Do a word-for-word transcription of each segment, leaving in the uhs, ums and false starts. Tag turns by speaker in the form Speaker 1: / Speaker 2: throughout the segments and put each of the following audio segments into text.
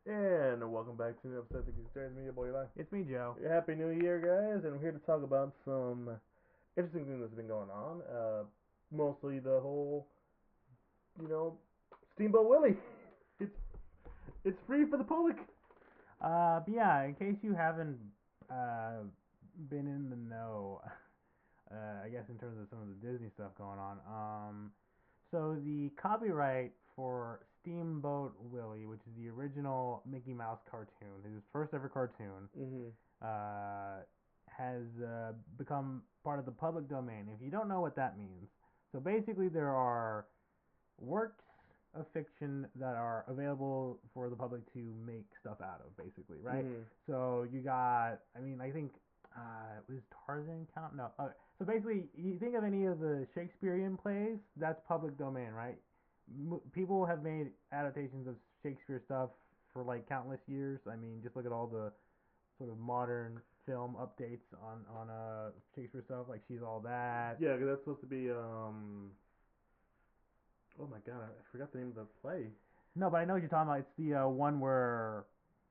Speaker 1: And welcome back to the episode of the Concerns Me, your boy Eli.
Speaker 2: It's me, Joe.
Speaker 1: Happy New Year, guys, and we're here to talk about some interesting things that's been going on. Uh, mostly the whole, you know, Steamboat Willie. It's it's free for the public.
Speaker 2: Uh, but yeah, in case you haven't uh been in the know, uh, I guess in terms of some of the Disney stuff going on, um, so the copyright for Steamboat Willie, which is the original Mickey Mouse cartoon, his first ever cartoon,
Speaker 1: Mm-hmm.
Speaker 2: uh, has uh, become part of the public domain. If you don't know what that means, so basically there are works of fiction that are available for the public to make stuff out of, basically, right?
Speaker 1: Mm-hmm.
Speaker 2: So you got, I mean, I think, uh, was Tarzan count? No. Uh, so basically, you think of any of the Shakespearean plays, that's public domain, right? M- people have made adaptations of Shakespeare stuff for like countless years. I mean, just look at all the sort of modern film updates on on uh Shakespeare stuff, like She's All That.
Speaker 1: Yeah, 'cause that's supposed to be um. Oh my god, I forgot the name of the play.
Speaker 2: No, but I know what you're talking about. It's the uh, one where,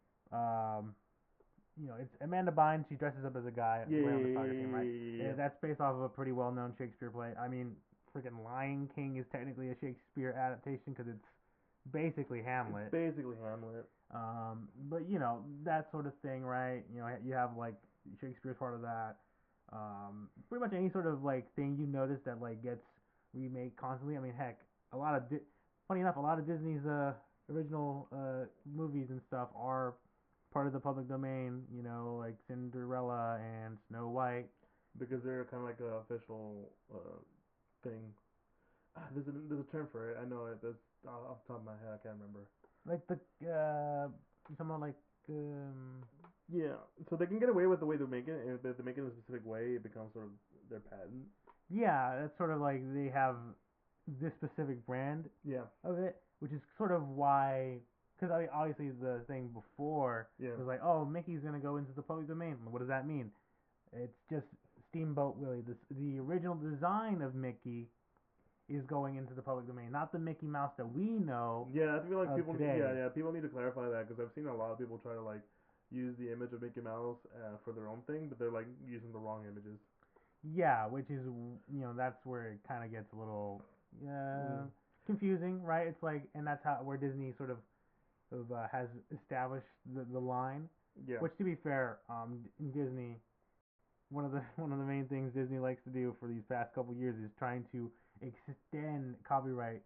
Speaker 2: um, you know, it's Amanda Bynes. She dresses up as a guy
Speaker 1: Yeah,
Speaker 2: playing on the
Speaker 1: yeah,
Speaker 2: soccer
Speaker 1: yeah,
Speaker 2: team, right?
Speaker 1: yeah, yeah.
Speaker 2: And that's based off of a pretty well-known Shakespeare play. I mean, freaking Lion King is technically a Shakespeare adaptation because it's basically Hamlet.
Speaker 1: It's basically Hamlet.
Speaker 2: Um, but you know that sort of thing, right? You know, you have like Shakespeare's part of that. Um, pretty much any sort of like thing you notice that like gets remade constantly. I mean, heck, a lot of Di- funny enough, a lot of Disney's uh original uh movies and stuff are part of the public domain. You know, like Cinderella and Snow White.
Speaker 1: Because they're kind of like a official uh, thing. Ah, there's a there's a term for it. I know it. That's off the top of my head. I can't remember.
Speaker 2: Like the uh, you talking about like um.
Speaker 1: Yeah, so they can get away with the way they make it, and if they make it in a specific way, it becomes sort of their patent.
Speaker 2: Yeah, that's sort of like they have this specific brand
Speaker 1: Yeah,
Speaker 2: of it, which is sort of why, because I mean, obviously the thing before
Speaker 1: yeah,
Speaker 2: was like, oh, Mickey's gonna go into the public domain. What does that mean? It's just Steamboat Willie. This, the original design of Mickey is going into the public domain, not the Mickey Mouse that we know
Speaker 1: yeah. I feel like
Speaker 2: of
Speaker 1: people,
Speaker 2: today.
Speaker 1: yeah, yeah, people need to clarify that because I've seen a lot of people try to like use the image of Mickey Mouse uh, for their own thing, but they're like using the wrong images.
Speaker 2: Yeah, which is you know that's where it kind of gets a little uh,
Speaker 1: Mm.
Speaker 2: confusing, right? It's like, and that's how where Disney sort of, of uh, has established the, the line.
Speaker 1: Yeah,
Speaker 2: Which, to be fair, um, in Disney, one of the one of the main things Disney likes to do for these past couple years is trying to extend copyright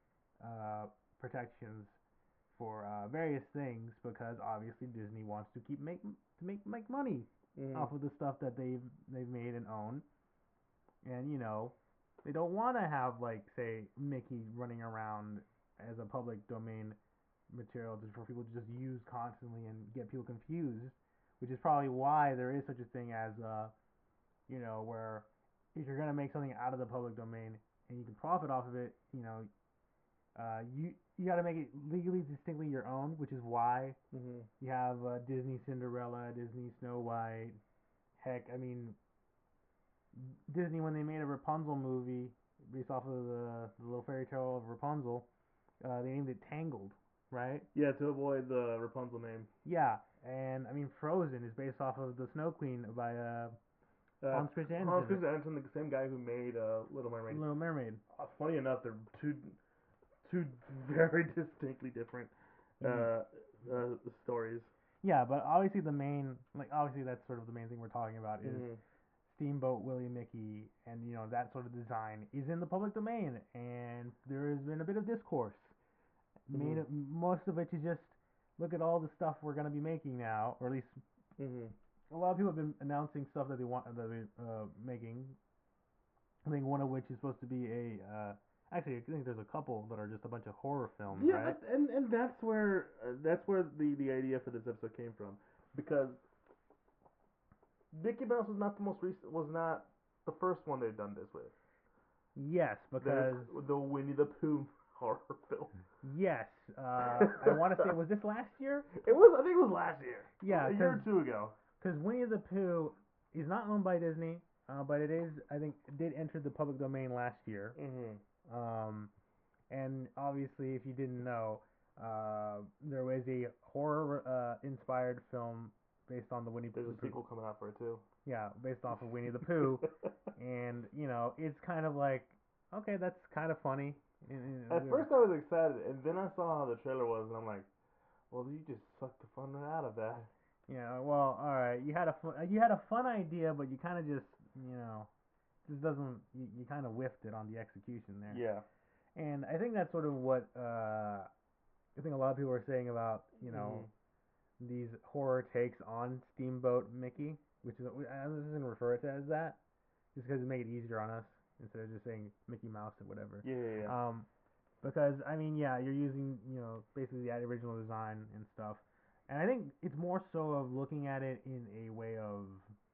Speaker 2: uh, protections for uh, various things because obviously Disney wants to keep make to make make money
Speaker 1: mm-hmm.
Speaker 2: off of the stuff that they've they've made and own, and you know they don't want to have like say Mickey running around as a public domain material just for people to just use constantly and get people confused, which is probably why there is such a thing as uh you know where if you're gonna make something out of the public domain and you can profit off of it, you know uh you you got to make it legally distinctly your own, which is why
Speaker 1: Mm-hmm.
Speaker 2: you have uh, Disney Cinderella, Disney Snow White. Heck, I mean Disney when they made a Rapunzel movie based off of the, the little fairy tale of Rapunzel, uh, they named it Tangled, right?
Speaker 1: Yeah, to avoid the Rapunzel name.
Speaker 2: Yeah, and I mean Frozen is based off of the Snow Queen by uh,
Speaker 1: Uh,
Speaker 2: Hans Christian
Speaker 1: Hans
Speaker 2: Andersen,
Speaker 1: Christian Andersen, the same guy who made uh, Little Mermaid.
Speaker 2: Little Mermaid.
Speaker 1: Uh, funny enough, they're two two very distinctly different
Speaker 2: Mm.
Speaker 1: uh, uh, stories.
Speaker 2: Yeah, but obviously the main, like obviously that's sort of the main thing we're talking about is
Speaker 1: Mm-hmm.
Speaker 2: Steamboat Willie Mickey, and you know that sort of design is in the public domain, and there has been a bit of discourse.
Speaker 1: Mm-hmm.
Speaker 2: Made most of it is just look at all the stuff we're gonna be making now, or at least
Speaker 1: Mm-hmm.
Speaker 2: a lot of people have been announcing stuff that they want that they're uh, making. I think one of which is supposed to be a. Uh, actually, I think there's a couple that are just a bunch of horror films,
Speaker 1: Yeah,
Speaker 2: right?
Speaker 1: and and that's where uh, that's where the the idea for this episode came from, because Mickey Mouse was not the most recent, was not the first one they've done this with.
Speaker 2: Yes, because
Speaker 1: There's the Winnie the Pooh horror film.
Speaker 2: yes, uh, I want to say was this last year?
Speaker 1: It was, I think it was last year.
Speaker 2: Yeah,
Speaker 1: a year or two ago.
Speaker 2: because Winnie the Pooh is not owned by Disney, uh, but it is. I think it did enter the public domain last year.
Speaker 1: Mm-hmm.
Speaker 2: Um, and obviously, if you didn't know, Uh, there was a horror uh, inspired film based on the Winnie
Speaker 1: There's
Speaker 2: the
Speaker 1: a
Speaker 2: Pooh.
Speaker 1: sequel coming out for it too.
Speaker 2: Yeah, based off of Winnie the Pooh, and you know it's kind of like okay, that's kind of funny. in- in a
Speaker 1: At
Speaker 2: weird-
Speaker 1: first I was excited, and then I saw how the trailer was, and I'm like, well, you just sucked the fun right out of that.
Speaker 2: Yeah, well, all right. You had a fun, you had a fun idea, but you kind of just, you know, just doesn't. You, you kind of whiffed it on the execution there.
Speaker 1: Yeah.
Speaker 2: And I think that's sort of what uh, I think a lot of people are saying about, you know,
Speaker 1: Mhm.
Speaker 2: these horror takes on Steamboat Mickey, which is I'm just gonna refer to it as that, just because it make it easier on us instead of just saying Mickey Mouse or whatever.
Speaker 1: Yeah, yeah, yeah.
Speaker 2: Um, because I mean, yeah, you're using, you know, basically the original design and stuff. And I think it's more so of looking at it in a way of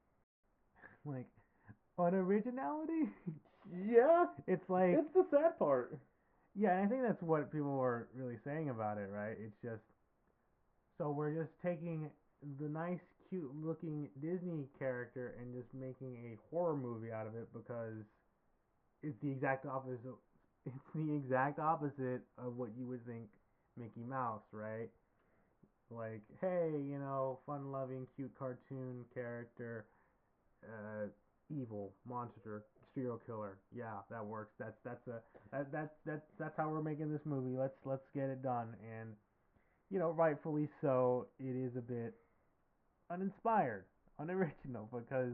Speaker 2: like unoriginality.
Speaker 1: Yeah,
Speaker 2: It's like
Speaker 1: it's the sad part.
Speaker 2: yeah, and I think that's what people were really saying about it, right? It's just so we're just taking the nice, cute looking Disney character and just making a horror movie out of it because it's the exact opposite. It's the exact opposite of what you would think Mickey Mouse, right? Like, hey, you know, fun-loving, cute cartoon character, uh, evil monster, serial killer. Yeah, that works. That's that's a that, that's that's that's how we're making this movie. Let's let's get it done. And you know, rightfully so, it is a bit uninspired, unoriginal because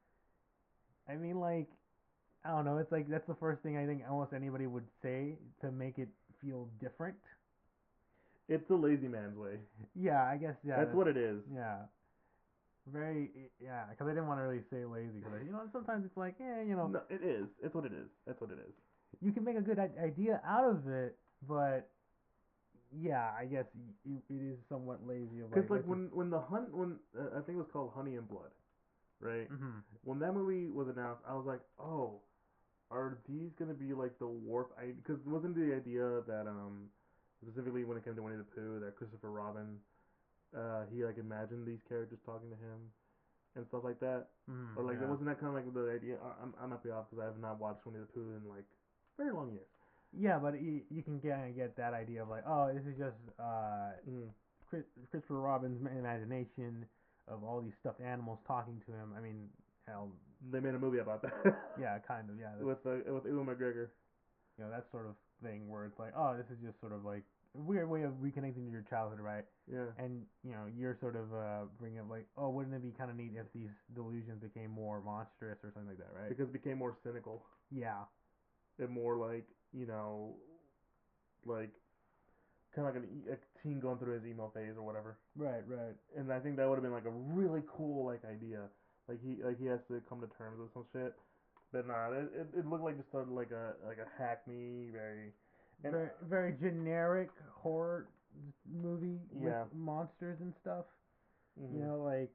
Speaker 2: I mean, like, I don't know. It's like that's the first thing I think almost anybody would say to make it feel different.
Speaker 1: It's the lazy man's way.
Speaker 2: Yeah, I guess yeah.
Speaker 1: That's what it is.
Speaker 2: Yeah, very yeah. Because I didn't want to really say lazy because you know sometimes it's like yeah, you know,
Speaker 1: No, it is. It's what it is. That's what it is.
Speaker 2: you can make a good i- idea out of it, but yeah, I guess y- it is somewhat lazy. Of
Speaker 1: Cause
Speaker 2: like,
Speaker 1: like
Speaker 2: let's
Speaker 1: when when the hunt when uh, I think it was called Honey and Blood, right?
Speaker 2: just, hmm
Speaker 1: When that movie was announced, I was like, oh, are these gonna be like the warp? I because wasn't the idea that um specifically when it came to Winnie the Pooh that Christopher Robin uh he like imagined these characters talking to him and stuff like that,
Speaker 2: hmm
Speaker 1: or like
Speaker 2: yeah.
Speaker 1: wasn't that kind of like the idea? I, I'm I might be off because I have not watched Winnie the Pooh in like very long years.
Speaker 2: Yeah, but you, you can get get that idea of like, oh, this is just uh,
Speaker 1: Mm.
Speaker 2: Chris, Christopher Robin's ma- imagination of all these stuffed animals talking to him. I mean, hell,
Speaker 1: They made a movie about that.
Speaker 2: yeah, kind of, yeah. That's,
Speaker 1: with uh, with Ewan McGregor.
Speaker 2: you know, that sort of thing where it's like, oh, this is just sort of like a weird way of reconnecting to your childhood, right?
Speaker 1: Yeah.
Speaker 2: And you know, you're sort of uh, bringing up like, oh, wouldn't it be kind of neat if these delusions became more monstrous or something like that, right?
Speaker 1: Because it became more cynical
Speaker 2: Yeah.
Speaker 1: and more like you know like kind of like an, e- a teen going through his emo phase or whatever.
Speaker 2: Right. Right.
Speaker 1: And I think that would have been like a really cool like idea. Like he like he has to come to terms with some shit. But nah, it it, it looked like just a, like a like a hackney very. And
Speaker 2: Very very generic horror movie with
Speaker 1: yeah.
Speaker 2: monsters and stuff. You
Speaker 1: Mhm.
Speaker 2: know, like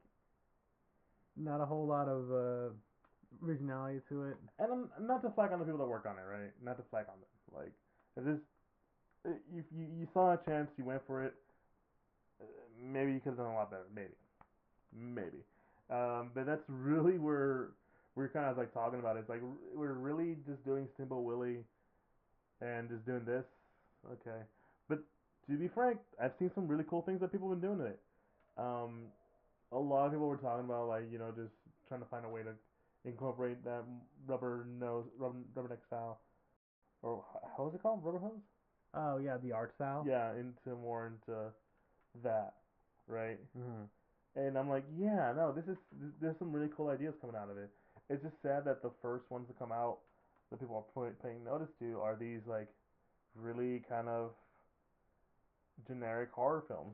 Speaker 2: not a whole lot of uh, originality to it.
Speaker 1: And I'm not to flag on the people that work on it, right? Not to flag on them. Like if this, if you you saw a chance, you went for it. Uh, maybe you could have done a lot better. Maybe. Maybe. Um, but that's really where we're kind of like talking about. It. It's like we're really just doing Steamboat Willie and just doing this. Okay. But to be frank, I've seen some really cool things that people have been doing to it. Um, a lot of people were talking about like you know just trying to find a way to incorporate that rubber nose, rubber, rubber neck style, or how is it called? Rubber hose?
Speaker 2: Oh yeah, the art style.
Speaker 1: Yeah, into more into that, right?
Speaker 2: Mm-hmm.
Speaker 1: And I'm like, yeah, no, this is there's some really cool ideas coming out of it. It's just sad that the first ones to come out that people are put, paying notice to are these like really kind of generic horror films.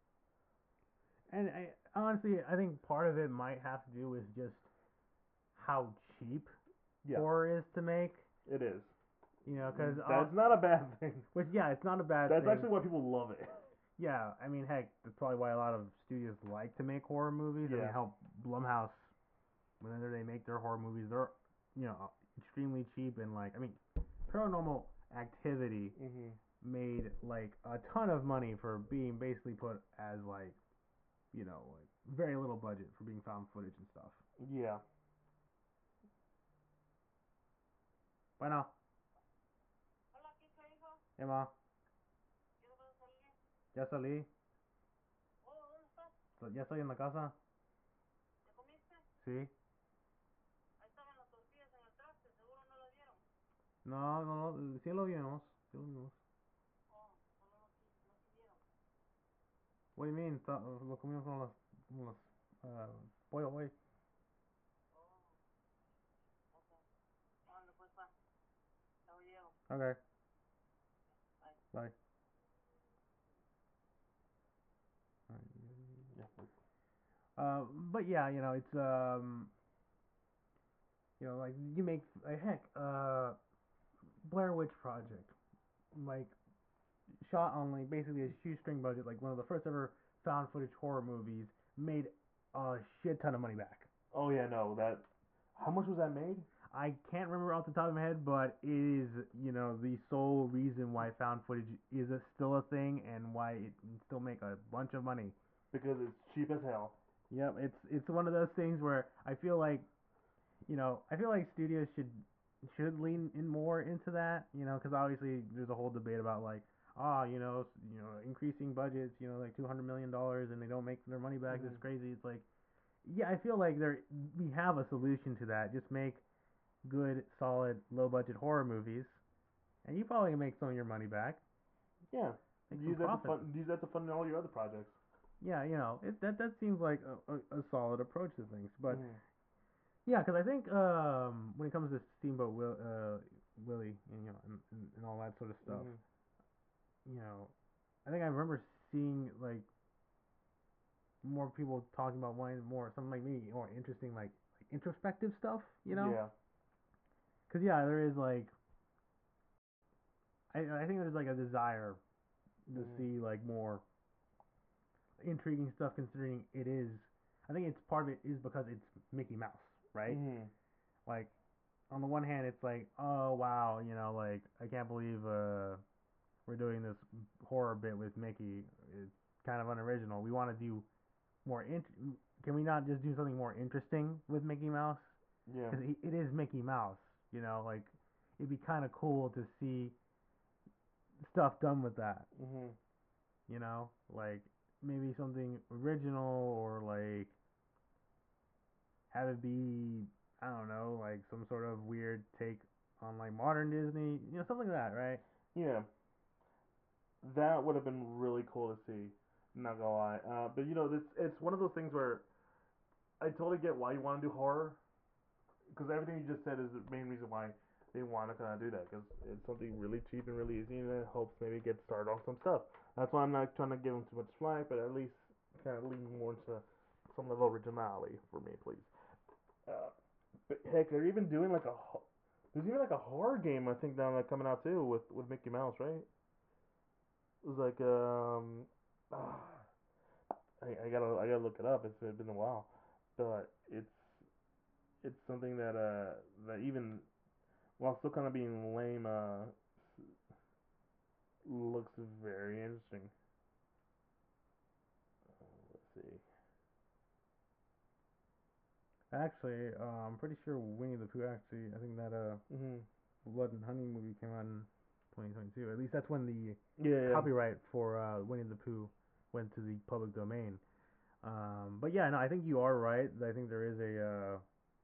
Speaker 2: And I, honestly, I think part of it might have to do with just how cheap
Speaker 1: Yeah,
Speaker 2: horror is to make.
Speaker 1: it is.
Speaker 2: You know, because uh,
Speaker 1: That's not a bad thing.
Speaker 2: which yeah, it's not a bad
Speaker 1: That's
Speaker 2: thing.
Speaker 1: actually why people love it.
Speaker 2: Yeah, I mean, heck, that's probably why a lot of studios like to make horror movies. I mean,
Speaker 1: Yeah.
Speaker 2: hell, Blumhouse, whenever they make their horror movies, they're you know extremely cheap and like, I mean, Paranormal Activity
Speaker 1: Mhm.
Speaker 2: made like a ton of money for being basically put as like, you know, like very little budget for being found footage and stuff.
Speaker 1: Yeah.
Speaker 2: Bueno, Emma. Ya salí. Ya estoy en la casa. Sí. No, no, no, sí lo vimos. Sí lo vimos. What do you mean? Ta- Lo comimos con los, con los uh, pollo, güey. Okay. Bye.
Speaker 1: Yeah.
Speaker 2: Uh, but yeah, you know, it's um, you know, like you make like, heck, uh, Blair Witch Project, like shot on like basically a shoestring budget, like one of the first ever found footage horror movies, made a shit ton of money back.
Speaker 1: Oh yeah, no, that. How much was that made?
Speaker 2: I can't remember off the top of my head, but it is, you know, the sole reason why found footage is a, still a thing and why it can still make a bunch of money.
Speaker 1: Because it's cheap as hell.
Speaker 2: Yep, it's it's one of those things where I feel like, you know, I feel like studios should should lean in more into that, you know, because obviously there's a whole debate about like, ah, you know, you know, increasing budgets, you know, like two hundred million dollars and they don't make their money back.
Speaker 1: Mhm.
Speaker 2: It's crazy. It's like, yeah, I feel like there we have a solution to that. Just make good, solid, low budget horror movies, and you probably can make some of your money back.
Speaker 1: Yeah.
Speaker 2: Make some
Speaker 1: Use that to
Speaker 2: profit.
Speaker 1: fund. Use that to fund all your other projects.
Speaker 2: Yeah, you know, it, that that seems like a, a, a solid approach to things. But
Speaker 1: Mhm.
Speaker 2: yeah, because I think um, when it comes to Steamboat Will, uh, Willie and you know and, and, and all that sort of stuff,
Speaker 1: Mhm.
Speaker 2: you know, I think I remember seeing like more people talking about wanting more something like me more interesting like, like introspective stuff, you know?
Speaker 1: Yeah.
Speaker 2: Because yeah, there is like I I think there's like a desire to
Speaker 1: Mhm.
Speaker 2: see like more intriguing stuff considering it is I think it's part of it is because it's Mickey Mouse, right?
Speaker 1: Mhm.
Speaker 2: Like on the one hand it's like, oh wow, you know, like I can't believe uh we're doing this horror bit with Mickey. It's kind of unoriginal. We want to do more int- can we not just do something more interesting with Mickey Mouse?
Speaker 1: Yeah.
Speaker 2: Cuz it is Mickey Mouse, you know, like it'd be kind of cool to see stuff done with that,
Speaker 1: Mhm.
Speaker 2: you know? Like maybe something original or like have it be I don't know, like some sort of weird take on like modern Disney, you know, something like that, right?
Speaker 1: Yeah. That would have been really cool to see. Not gonna lie. Uh, but you know, it's it's one of those things where I totally get why you want to do horror, because everything you just said is the main reason why they want to kind of do that, because it's something really cheap and really easy, and it helps maybe get started on some stuff. That's why I'm not trying to give them too much slack, but at least kind of lean more into some level of originality for me, please. Uh, but heck, they're even doing like a there's even like a horror game I think now like coming out too with with Mickey Mouse, right? It was like um, ah, I, I gotta I gotta look it up. It's been a while, but it's it's something that uh that even while still kind of being lame uh looks very interesting. Uh, let's see.
Speaker 2: Actually, uh, I'm pretty sure Winnie the Pooh actually I think that uh
Speaker 1: Mhm.
Speaker 2: Blood and Honey movie came out in twenty twenty-two. At least that's when the
Speaker 1: Yeah, yeah.
Speaker 2: copyright for uh, Winnie the Pooh went to the public domain. Um, but yeah, no, I think you are right. I think there is a uh,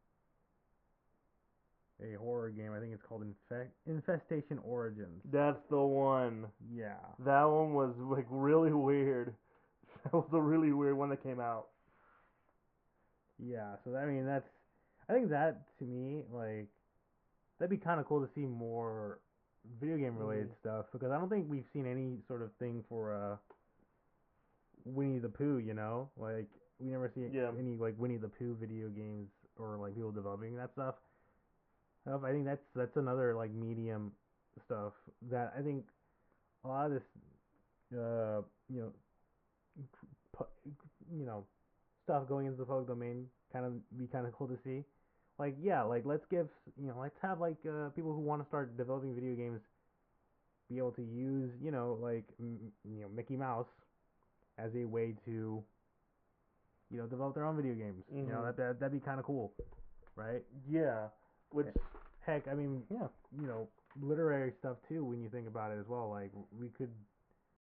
Speaker 2: a horror game. I think it's called Infect Infestation Origins.
Speaker 1: That's the one.
Speaker 2: Yeah.
Speaker 1: That one was like really weird. That was a really weird one that came out.
Speaker 2: Yeah. So I mean, that's I think that to me like that'd be kind of cool to see more video game related
Speaker 1: Mhm.
Speaker 2: stuff because I don't think we've seen any sort of thing for uh Winnie the Pooh, you know? Like we never see
Speaker 1: Yeah.
Speaker 2: any like Winnie the Pooh video games or like people developing that stuff. Stuff. I think that's that's another like medium stuff that I think a lot of this uh you know pu- you know stuff going into the public domain kind of be kind of cool to see. Like yeah, like let's give you know let's have like uh, people who want to start developing video games be able to use you know like m- you know Mickey Mouse as a way to you know, develop their own video games. You know,
Speaker 1: Mhm.
Speaker 2: that, that that'd be kind of cool, right?
Speaker 1: Yeah. Which.
Speaker 2: Heck, I mean,
Speaker 1: Yeah.
Speaker 2: you know, literary stuff too. When you think about it as well, like we could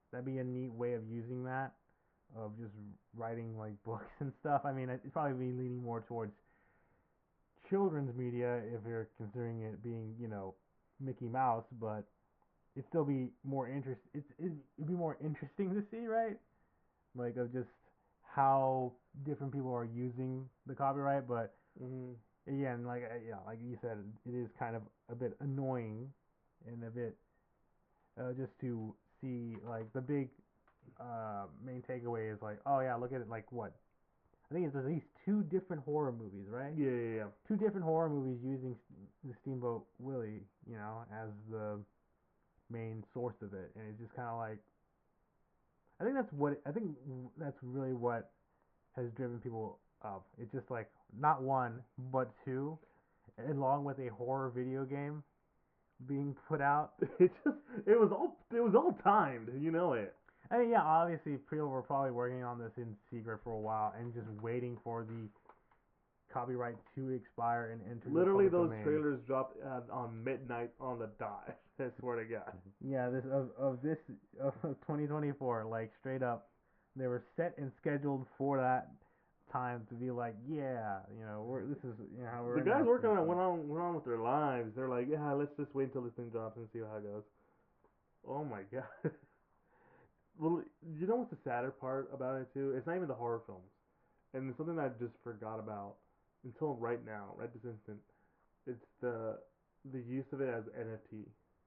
Speaker 2: that'd be a neat way of using that, of just writing like books and stuff. I mean, it'd probably be leaning more towards children's media if you're considering it being, you know, Mickey Mouse, but it'd still be more interest. It's it'd be more interesting to see, right? Like of just how different people are using the copyright, but
Speaker 1: Mm-hmm.
Speaker 2: again, like uh, yeah, like you said, it is kind of a bit annoying and a bit uh, just to see like the big uh, main takeaway is like, oh yeah, look at it, like what? I think it's at least two different horror movies, right?
Speaker 1: Yeah, yeah, yeah.
Speaker 2: Two different horror movies using the Steamboat Willie, you know, as the main source of it, and it's just kind of like, I think that's what I think that's really what has driven people up. It's just like not one, but two, along with a horror video game being put out.
Speaker 1: It just it was all it was all timed, you know it.
Speaker 2: I mean, yeah, obviously people were probably working on this in secret for a while and just waiting for the copyright to expire and enter
Speaker 1: Literally,
Speaker 2: the public
Speaker 1: those
Speaker 2: domain.
Speaker 1: trailers dropped uh, on midnight on the dot. I swear to God.
Speaker 2: Yeah, this of of this of twenty twenty-four, like straight up, they were set and scheduled for that time to be like, yeah, you know, we're this is you know how we're
Speaker 1: The guys
Speaker 2: announcing
Speaker 1: working on it
Speaker 2: stuff.
Speaker 1: went on went on with their lives. They're like, yeah, let's just wait until this thing drops and see how it goes. Oh my God. Well, you know what's the sadder part about it too? It's not even the horror films, and it's something that I just forgot about until right now, right this instant. It's the the use of it as N F T.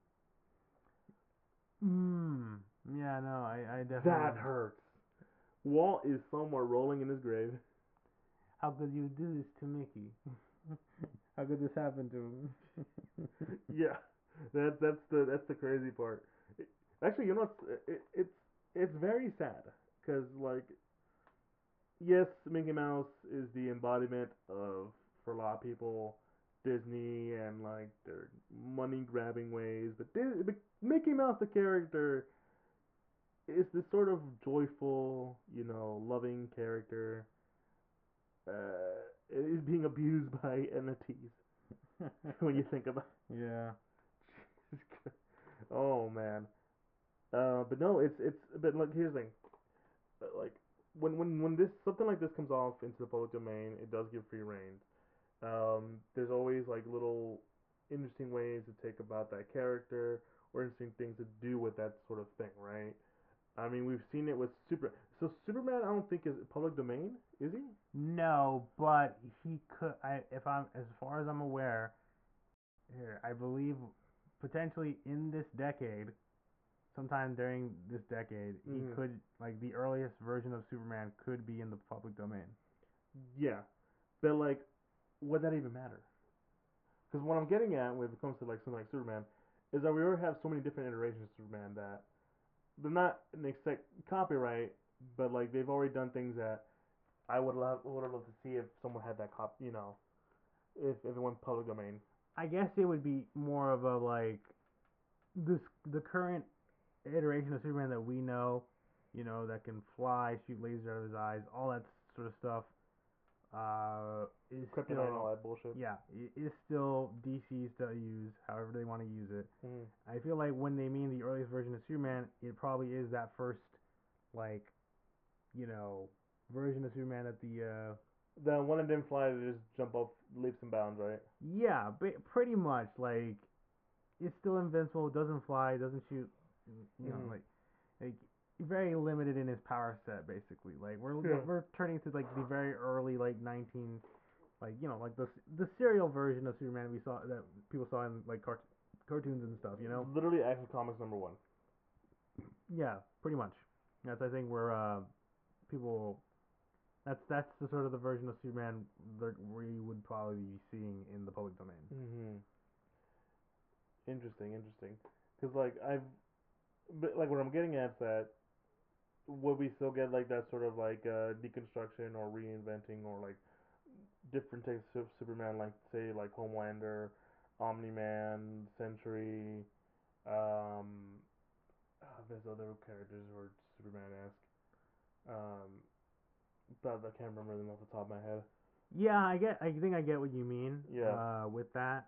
Speaker 2: Mm. Yeah, no, I I definitely.
Speaker 1: That hurts. Walt is somewhere rolling in his grave.
Speaker 2: How could you do this to Mickey? How could this happen to him?
Speaker 1: Yeah, that that's the that's the crazy part. It, actually, you know, it's it, it's it's very sad because like yes, Mickey Mouse is the embodiment of for a lot of people Disney and like their money grabbing ways, but, Dis- but Mickey Mouse the character is this sort of joyful, you know, loving character. Uh, is being abused by N F Ts when you think about.
Speaker 2: Yeah.
Speaker 1: Oh man. Uh, but no, it's it's. But like, here's the thing. Uh, Like, when when when this something like this comes off into the public domain, it does give free reign. Um, there's always like little interesting ways to take about that character or interesting things to do with that sort of thing, right? I mean, we've seen it with Super. So Superman, I don't think is public domain, is he?
Speaker 2: No, but he could. I if I'm as far as I'm aware, here I believe potentially in this decade, sometime during this decade, he
Speaker 1: Mhm.
Speaker 2: could like the earliest version of Superman could be in the public domain.
Speaker 1: Yeah, but like, would that even matter? Because what I'm getting at when it comes to like something like Superman is that we already have so many different iterations of Superman that they're not an exact copyright, but like they've already done things that I would love would love to see if someone had that cop, you know, if if it went public domain.
Speaker 2: I guess it would be more of a like this the current iteration of Superman that we know, you know, that can fly, shoot lasers out of his eyes, all that sort of stuff, uh, is
Speaker 1: Kryptonite and all
Speaker 2: still
Speaker 1: that bullshit.
Speaker 2: yeah, it is still D C's to use however they want to use it.
Speaker 1: Mm.
Speaker 2: I feel like when they mean the earliest version of Superman, it probably is that first, like, you know, version of Superman that the uh,
Speaker 1: The one that didn't fly, they just jump off leaps and bounds, right?
Speaker 2: yeah, ba- pretty much like it's still invincible, doesn't fly, doesn't shoot, you know,
Speaker 1: Mhm.
Speaker 2: like like very limited in his power set basically. Like we're
Speaker 1: Yeah.
Speaker 2: we're turning to like the very early like nineteen like you know like the the serial version of Superman we saw that people saw in like cart- cartoons and stuff, you know.
Speaker 1: Literally, Action Comics number one.
Speaker 2: Yeah, pretty much. That's I think where uh people that's that's the sort of the version of Superman that we would probably be seeing in the public domain.
Speaker 1: Mhm. Interesting, interesting. Because like I've, but like what I'm getting at is that would we still get like that sort of like uh, deconstruction or reinventing or like different takes of Superman, like say like Homelander, Omni Man, Sentry, um, ah, there's other characters who are Superman esque. Um, but I can't remember them off the top of my head.
Speaker 2: Yeah, I get. I think I get what you mean.
Speaker 1: Yeah.
Speaker 2: Uh, with that,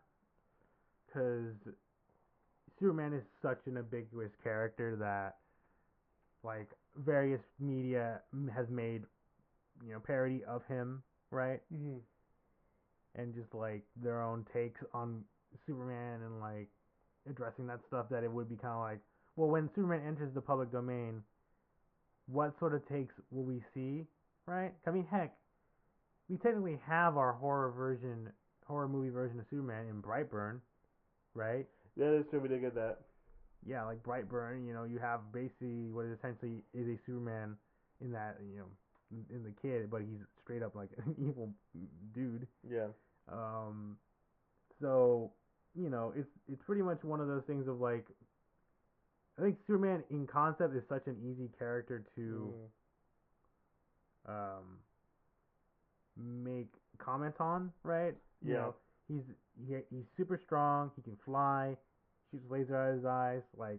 Speaker 2: because Superman is such an ambiguous character that like various media m- has made you know parody of him, right?
Speaker 1: Mm-hmm.
Speaker 2: And just like their own takes on Superman and like addressing that stuff that it would be kind of like, well, when Superman enters the public domain, what sort of takes will we see, right? I mean, heck, we technically have our horror version, horror movie version of Superman in Brightburn, right?
Speaker 1: Yeah, that's true. We did get that.
Speaker 2: Yeah, like Brightburn, you know, you have basically what essentially is a Superman in that, you know, in, in the kid, but he's straight up like an evil dude.
Speaker 1: Yeah.
Speaker 2: Um, so you know, it's it's pretty much one of those things of like, I think Superman in concept is such an easy character to
Speaker 1: Mm.
Speaker 2: um make comment on, right? You
Speaker 1: Yeah.
Speaker 2: know, he's he, he's super strong. He can fly, shoots laser out of his eyes. Like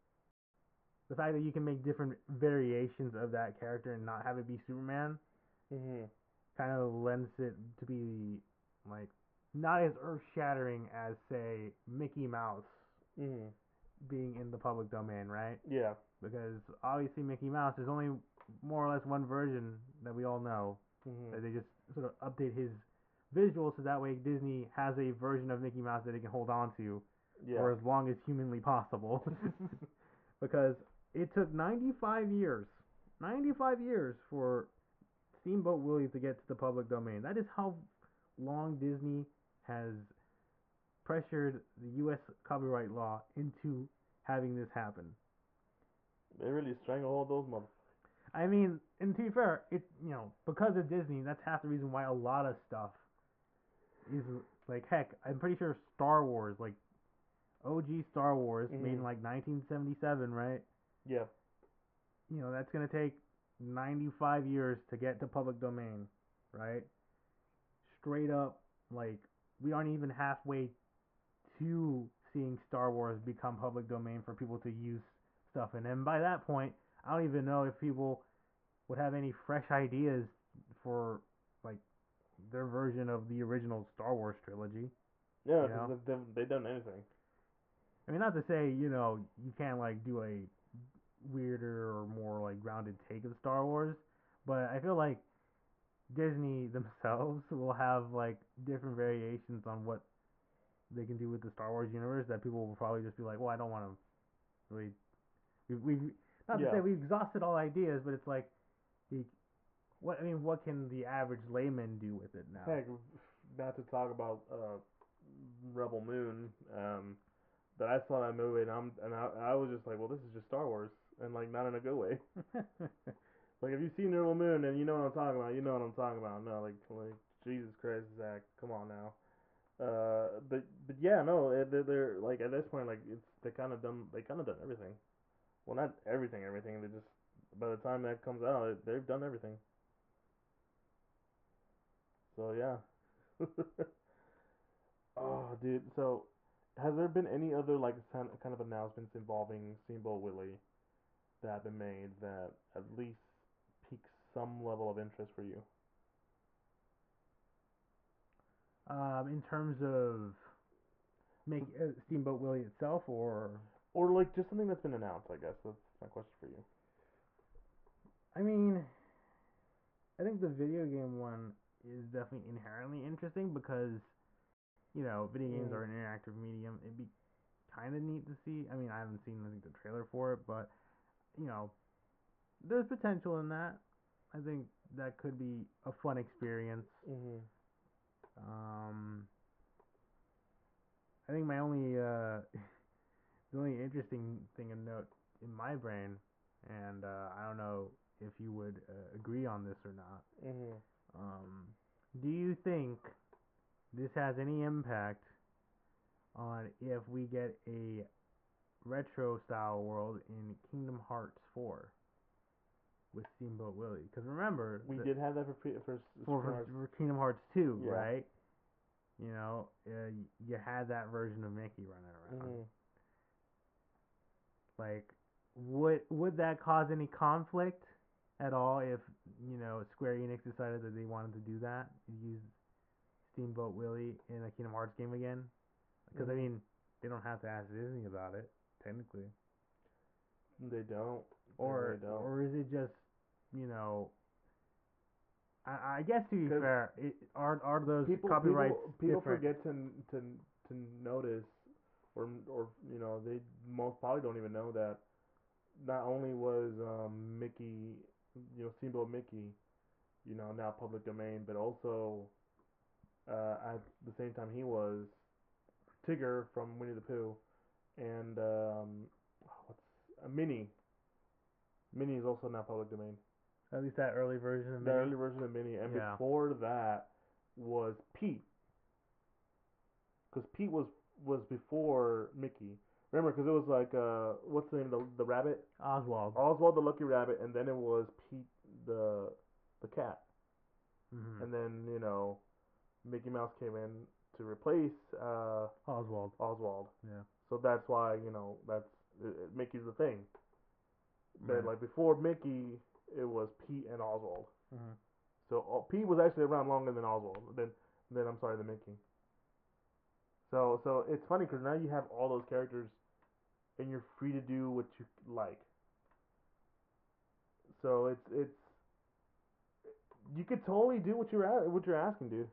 Speaker 2: the fact that you can make different variations of that character and not have it be Superman
Speaker 1: Mm-hmm.
Speaker 2: kind of lends it to be like not as earth shattering as say Mickey Mouse
Speaker 1: Mm-hmm.
Speaker 2: being in the public domain, right?
Speaker 1: Yeah.
Speaker 2: Because obviously Mickey Mouse, there's only more or less one version that we all know.
Speaker 1: Mm-hmm.
Speaker 2: That they just sort of update his visuals so that way Disney has a version of Mickey Mouse that they can hold on to
Speaker 1: Yeah.
Speaker 2: for as long as humanly possible. Because it took ninety-five years, ninety-five years for Steamboat Willie to get to the public domain. That is how long Disney has pressured the U S copyright law into having this happen.
Speaker 1: They really stranglehold those motherfuckers.
Speaker 2: I mean, and to be fair, it you know because of Disney, that's half the reason why a lot of stuff is like heck. I'm pretty sure Star Wars, like O G Star Wars,
Speaker 1: Mhm.
Speaker 2: made in like nineteen seventy-seven, right?
Speaker 1: Yeah.
Speaker 2: You know that's gonna take ninety-five years to get to public domain, right? Straight up, like we aren't even halfway to seeing Star Wars become public domain for people to use stuff in. And by that point, I don't even know if people would have any fresh ideas for like their version of the original Star Wars trilogy.
Speaker 1: Yeah,
Speaker 2: You
Speaker 1: because
Speaker 2: know?
Speaker 1: they've, they've done anything.
Speaker 2: I mean, not to say you know you can't like do a weirder or more like grounded take of Star Wars, but I feel like Disney themselves will have like different variations on what they can do with the Star Wars universe that people will probably just be like, well, I don't want to really. We've, we've not to
Speaker 1: Yeah.
Speaker 2: say we've exhausted all ideas, but it's like, the, what I mean, what can the average layman do with it now?
Speaker 1: Heck, not to talk about uh, Rebel Moon. Um, but I saw that movie and I'm and I, I was just like, well, this is just Star Wars, and like not in a good way. Like if you've seen Rebel Moon and you know what I'm talking about, you know what I'm talking about. No, like like Jesus Christ, Zach, come on now. Uh, but but yeah, no, it- they're, they're like at this point, like it's they kind of done they kind of done everything. Well, not everything, everything. They just by the time that comes out, it, they've done everything. So yeah. Oh, dude. So, has there been any other like kind kind of announcements involving Steamboat Willie that have been made that at least pique some level of interest for you?
Speaker 2: um, in terms of make uh, Steamboat Willie itself, or
Speaker 1: Or like just something that's been announced, I guess. That's my question for you.
Speaker 2: I mean, I think the video game one is definitely inherently interesting because you know video games
Speaker 1: Mm.
Speaker 2: are an interactive medium. It'd be kind of neat to see. I mean, I haven't seen I think the trailer for it, but you know, there's potential in that. I think that could be a fun experience.
Speaker 1: Mhm.
Speaker 2: Um, I think my only uh, the only interesting thing to note in my brain, and uh, I don't know if you would uh, agree on this or not.
Speaker 1: Mhm.
Speaker 2: Um, do you think this has any impact on if we get a retro style world in Kingdom Hearts four with Steamboat Willie? Because remember,
Speaker 1: We
Speaker 2: the,
Speaker 1: did have that for pre- for, s-
Speaker 2: for,
Speaker 1: for
Speaker 2: for,
Speaker 1: our,
Speaker 2: for Kingdom Hearts two,
Speaker 1: Yeah.
Speaker 2: right? You know, uh, you had that version of Mickey running around.
Speaker 1: Mhm.
Speaker 2: Like, would would that cause any conflict at all if you know Square Enix decided that they wanted to do that, use Steamboat Willie in a Kingdom Hearts game again? Because
Speaker 1: Mhm.
Speaker 2: I mean, they don't have to ask Disney about it technically.
Speaker 1: They don't.
Speaker 2: or
Speaker 1: really don't.
Speaker 2: or is it just, you know? I, I guess to be
Speaker 1: 'Cause
Speaker 2: fair, it, are are those
Speaker 1: People
Speaker 2: copyrights
Speaker 1: people people
Speaker 2: different?
Speaker 1: forget to to to notice, or or you know they most probably don't even know that not only was um, Mickey, you know Steamboat Mickey, you know now public domain, but also uh, at the same time he was Tigger from Winnie the Pooh, and um, what's uh, Minnie. Minnie is also now public domain.
Speaker 2: At least that early version of
Speaker 1: The
Speaker 2: Minnie.
Speaker 1: early version of Minnie, and
Speaker 2: Yeah.
Speaker 1: before that was Pete, because Pete was was before Mickey. Remember, because it was like uh, what's the name of the the rabbit?
Speaker 2: Oswald.
Speaker 1: Oswald the Lucky Rabbit, and then it was Pete the the cat,
Speaker 2: Mm-hmm.
Speaker 1: and then you know Mickey Mouse came in to replace uh,
Speaker 2: Oswald.
Speaker 1: Oswald.
Speaker 2: Yeah.
Speaker 1: So that's why you know that's uh, Mickey's the thing. But
Speaker 2: Right.
Speaker 1: like before Mickey, it was Pete and Oswald.
Speaker 2: Mm-hmm.
Speaker 1: So uh, Pete was actually around longer than Oswald. Then then I'm sorry, the Mickey. So so it's funny because now you have all those characters, and you're free to do what you like. So it's it's you could totally do what you're at, what you're asking, dude.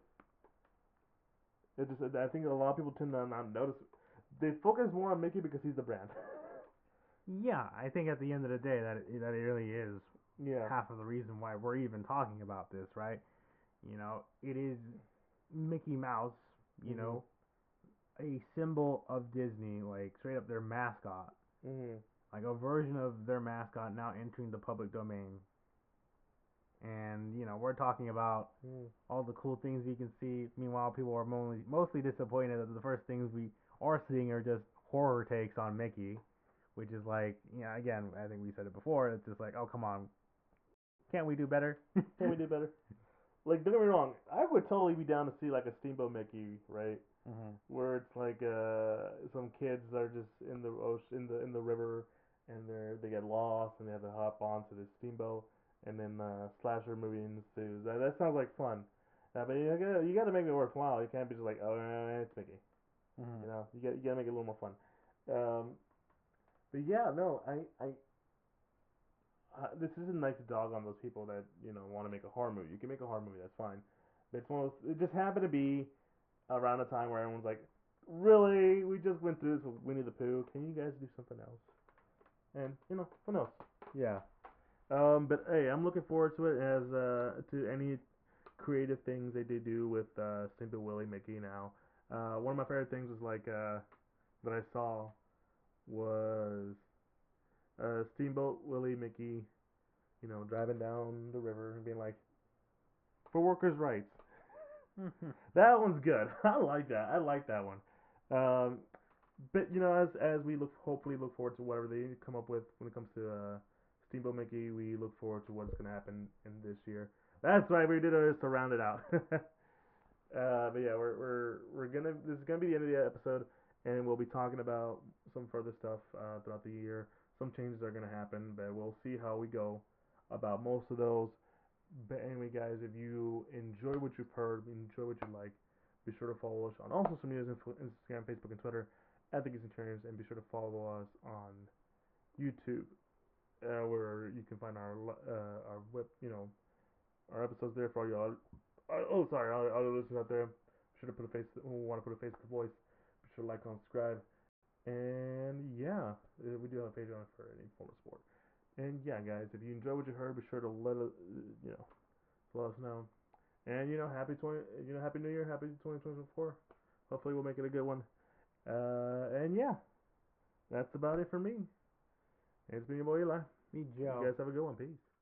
Speaker 1: It just I think a lot of people tend to not notice. They focus more on Mickey because he's the brand.
Speaker 2: Yeah, I think at the end of the day that it, that it really is
Speaker 1: Yeah.
Speaker 2: half of the reason why we're even talking about this, right? You know, it is Mickey Mouse, you
Speaker 1: Mhm.
Speaker 2: know, a symbol of Disney, like straight up their mascot,
Speaker 1: Mhm.
Speaker 2: like a version of their mascot now entering the public domain. And you know, we're talking about
Speaker 1: Mhm.
Speaker 2: all the cool things we can see. Meanwhile, people are mostly mostly disappointed that the first things we are seeing are just horror takes on Mickey, which is like, yeah, again, I think we said it before. It's just like, oh come on, can't we do better?
Speaker 1: Can we do better? Like, don't get me wrong. I would totally be down to see like a Steamboat Mickey, right?
Speaker 2: Mm-hmm.
Speaker 1: Where it's like uh some kids are just in the ocean, in the in the river, and they they get lost and they have to hop onto the steamboat, and then uh, slasher movie ensues. That that sounds like fun. Uh, but you gotta you gotta make it worthwhile. You can't be just like, oh, eh, it's Mickey.
Speaker 2: Mm-hmm.
Speaker 1: You know, you got you gotta make it a little more fun. Um, but yeah, no, I I uh, this isn't nice to dog on those people that you know want to make a horror movie. You can make a horror movie, that's fine. But it's one of those, it just happened to be around a time where everyone's like, really, we just went through this with Winnie the Pooh. Can you guys do something else? And you know, who knows?
Speaker 2: Yeah.
Speaker 1: Um, but hey, I'm looking forward to it as uh to any creative things they did do with uh Steamboat Willie Mickey now. Uh, one of my favorite things was like uh that I saw was uh Steamboat Willie Mickey, you know, driving down the river and being like, for workers' rights.
Speaker 2: Mm-hmm.
Speaker 1: That one's good. I like that. I like that one. Um, but you know, as as we look, hopefully look forward to whatever they come up with when it comes to uh, Steamboat Mickey. We look forward to what's going to happen in this year. That's right. We did it to round it out. uh, but yeah, we're we're we're gonna. This is gonna be the end of the episode, and we'll be talking about some further stuff uh, throughout the year. Some changes are gonna happen, but we'll see how we go about most of those. But anyway, guys, if you enjoy what you've heard, enjoy what you like, be sure to follow us on all social medias, Instagram, Facebook, and Twitter at the Geeks and Trainers, and be sure to follow us on YouTube, uh, where you can find our uh, our web, you know, our episodes there for all you. Uh, oh, sorry, all other listeners out there. Be sure to put a face. Who want to put a face to the voice? Be sure to like, and subscribe. And yeah, uh, we do have a Patreon for any form of sport. And yeah, guys, if you enjoy what you heard, be sure to let us, you know, let us know. And you know, happy twenty, you know, happy New Year, happy twenty twenty four. Hopefully, we'll make it a good one. Uh, and yeah, that's about it for me. It's been your boy Eli.
Speaker 2: Me,
Speaker 1: You
Speaker 2: Joe.
Speaker 1: guys have a good one. Peace.